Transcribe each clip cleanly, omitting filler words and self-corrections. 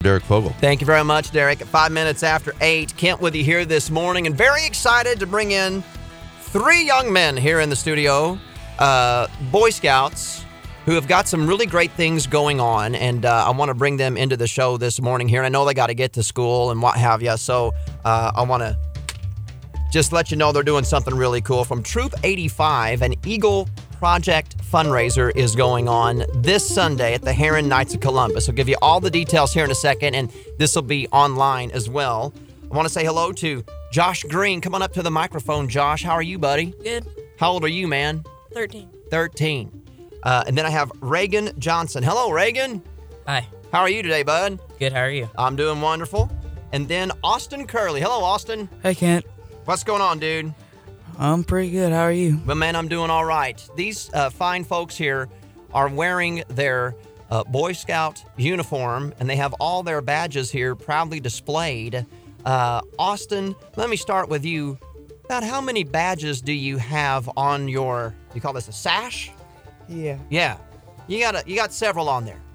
Derek Fogle. Thank you very much, Derek. At 5 minutes after 8, Kent with you here this morning, and very excited to bring in 3 young men here in the studio, Boy Scouts, who have got some really great things going on, and I want to bring them into the show this morning here. And I know they got to get to school and what have you, so I want to just let you know they're doing something really cool. From Troop 85, an Eagle Project fundraiser is going on this Sunday at the Heron Knights of Columbus. I'll give you all the details here in a second, and this will be online as well. I want to say hello to Josh Green. Come on up to the microphone, Josh. How are you, buddy? Good. How old are you, man? 13. 13. And then I have Reagan Johnson. Hello, Reagan. Hi. How are you today, bud? Good, how are you? I'm doing wonderful. And then Austin Curley. Hello, Austin. Hey, Kent. What's going on, dude? I'm pretty good. How are you? Well, man, I'm doing all right. These fine folks here are wearing their Boy Scout uniform, and they have all their badges here proudly displayed. Austin, let me start with you. About how many badges do you have on your, you call this a sash? Yeah. Yeah. You got several on there.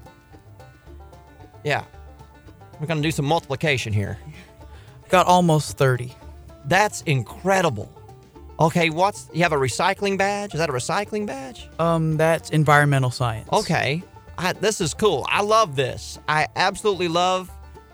Yeah. We're going to do some multiplication here. Got almost 30. That's incredible. Okay, you have a recycling badge? Is that a recycling badge? That's environmental science. Okay. This is cool. I love this. I absolutely love.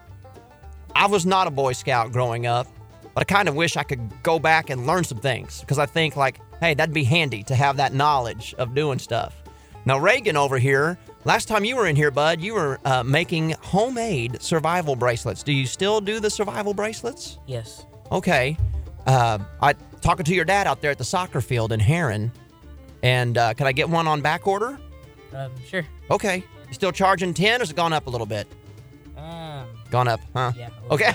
I was not a Boy Scout growing up, but I kind of wish I could go back and learn some things because I think like, hey, that'd be handy to have that knowledge of doing stuff. Now, Reagan over here, last time you were in here, bud, you were making homemade survival bracelets. Do you still do the survival bracelets? Yes. Okay. I talking to your dad out there at the soccer field in Heron, and can I get one on back order? Sure. Okay. You still charging 10, or has it gone up a little bit? Gone up, huh? Yeah. Okay.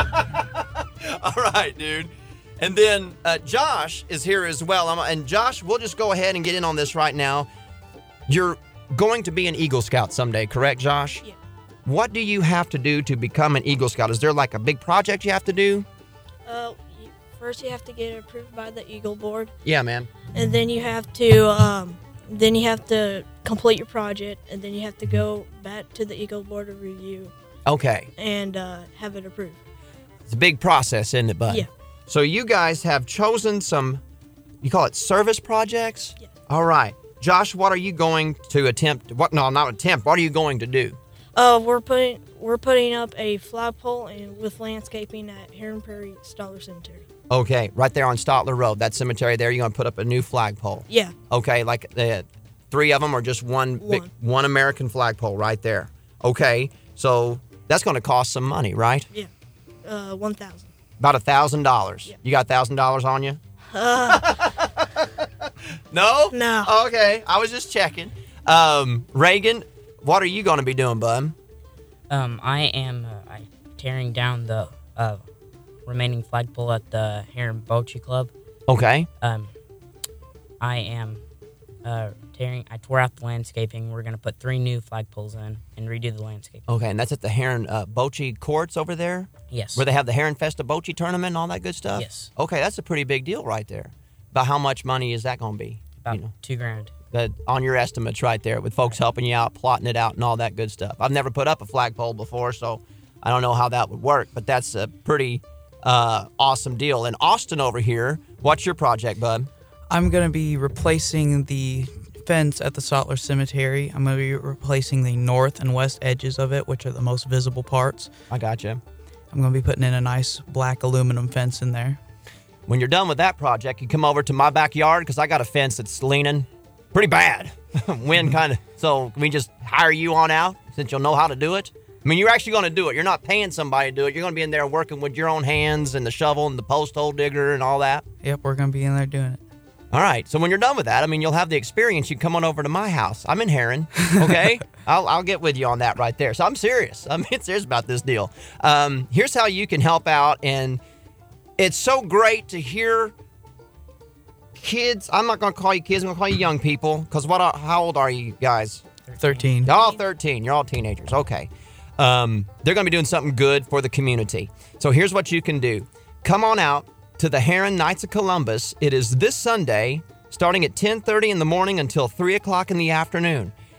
All right, dude. And then Josh is here as well. And Josh, we'll just go ahead and get in on this right now. You're going to be an Eagle Scout someday, correct, Josh? Yeah. What do you have to do to become an Eagle Scout? Is there like a big project you have to do? First you have to get it approved by the Eagle Board, Yeah, man. and then you have to complete your project, and then you have to go back to the Eagle Board of Review Okay. and have it approved. It's a big process, isn't it, bud? Yeah. So you guys have chosen some, you call it service projects? Yeah. All right. Josh, what are you going to attempt? What are you going to do? We're putting up a flagpole and with landscaping at Heron Prairie Stotler Cemetery. Okay, right there on Stotler Road, that cemetery there, you're going to put up a new flagpole. Yeah. Okay, like 3 of them or just one American flagpole right there. Okay, so that's going to cost some money, right? Yeah. $1,000. About $1,000. Yeah. You got $1,000 on you? No? No. Okay, I was just checking. Reagan, what are you going to be doing, bud? I am tearing down the remaining flagpole at the Heron Bocce Club. Okay. I am I tore out the landscaping. We're going to put 3 new flagpoles in and redo the landscape. Okay, and that's at the Heron Bocce courts over there? Yes. Where they have the Heron Festa Bocce tournament and all that good stuff? Yes. Okay, that's a pretty big deal right there. About how much money is that going to be? About $2,000. On your estimates right there with folks helping you out, plotting it out and all that good stuff. I've never put up a flagpole before, so I don't know how that would work, but that's a pretty awesome deal. And Austin over here, what's your project, bud? I'm going to be replacing the fence at the Stotler Cemetery. I'm going to be replacing the north and west edges of it, which are the most visible parts. I got you. I'm going to be putting in a nice black aluminum fence in there. When you're done with that project, you come over to my backyard because I got a fence that's leaning pretty bad. Wind kind of. So can we just hire you on out since you'll know how to do it? I mean, you're actually going to do it. You're not paying somebody to do it. You're going to be in there working with your own hands and the shovel and the post hole digger and all that. Yep, we're going to be in there doing it. All right. So when you're done with that, I mean, you'll have the experience. You come on over to my house. I'm in Heron. Okay. I'll get with you on that right there. So I'm serious. I'm serious about this deal. Here's how you can help out. And it's so great to hear kids. I'm not going to call you kids. I'm going to call you young people. Because how old are you guys? 13. Y'all all 13. You're all teenagers. Okay. They're going to be doing something good for the community. So here's what you can do. Come on out to the Heron Knights of Columbus. It is this Sunday, starting at 10:30 in the morning until 3 o'clock in the afternoon.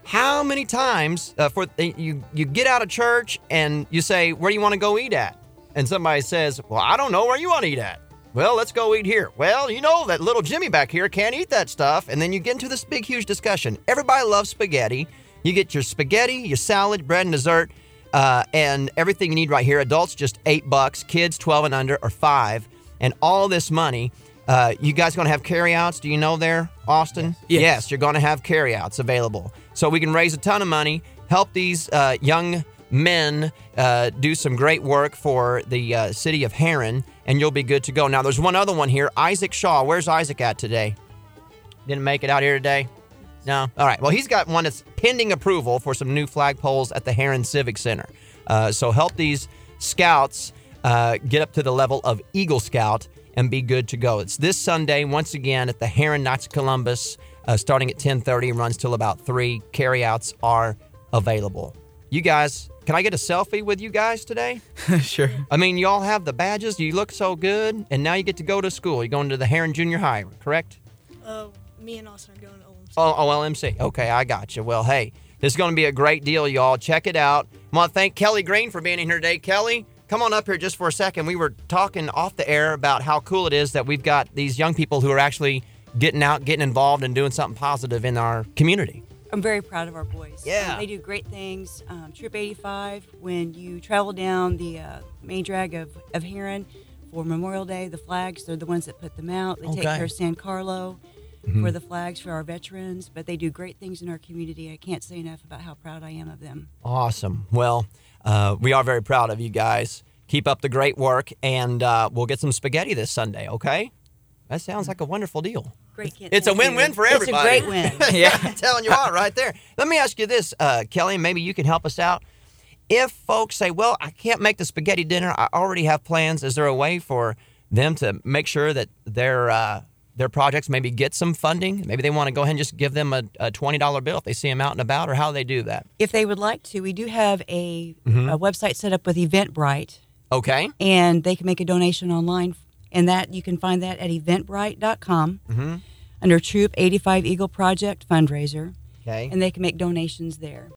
How many times you get out of church and you say, where do you want to go eat at? And somebody says, well, I don't know where you want to eat at. Well, let's go eat here. Well, you know that little Jimmy back here can't eat that stuff. And then you get into this big, huge discussion. Everybody loves spaghetti. You get your spaghetti, your salad, bread, and dessert, and everything you need right here. Adults, just $8. Kids, 12 and under, or $5. And all this money. You guys going to have carryouts? Do you know there, Austin? Yes, you're going to have carryouts available. So we can raise a ton of money, help these young men do some great work for the city of Heron, and you'll be good to go. Now, there's one other one here, Isaac Shaw. Where's Isaac at today? Didn't make it out here today? No? All right. Well, he's got one that's pending approval for some new flagpoles at the Heron Civic Center. So help these scouts get up to the level of Eagle Scout and be good to go. It's this Sunday, once again, at the Heron Knights of Columbus, starting at 10:30, runs till about 3. Carryouts are available. You guys, can I get a selfie with you guys today? Sure. I mean, you all have the badges. You look so good, and now you get to go to school. You're going to the Heron Junior High, correct? Me and Austin are going to OMC. Oh, LMC. Okay, I got you. Well, hey, this is going to be a great deal, y'all. Check it out. I want to thank Kelly Green for being in here today. Kelly, come on up here just for a second. We were talking off the air about how cool it is that we've got these young people who are actually getting out, getting involved, and doing something positive in our community. I'm very proud of our boys. Yeah. They do great things. Troop 85, when you travel down the main drag of Heron for Memorial Day, the flags, they're the ones that put them out. They take care of San Carlo for the flags for our veterans, but they do great things in our community. I can't say enough about how proud I am of them. Awesome. Well, we are very proud of you guys. Keep up the great work, and we'll get some spaghetti this Sunday, okay? That sounds like a wonderful deal. Great, Kent. It's a Thank win-win you. for everybody. It's a great win. Yeah, I'm telling you what, right there. Let me ask you this, Kelly, and maybe you can help us out. If folks say, well, I can't make the spaghetti dinner, I already have plans, is there a way for them to make sure that their projects maybe get some funding? Maybe they want to go ahead and just give them a $20 bill if they see them out and about, or how do they do that? If they would like to, we do have a website set up with Eventbrite, Okay. and they can make a donation online. And that you can find that at eventbrite.com under Troop 85 Eagle Project fundraiser. Okay. And they can make donations there.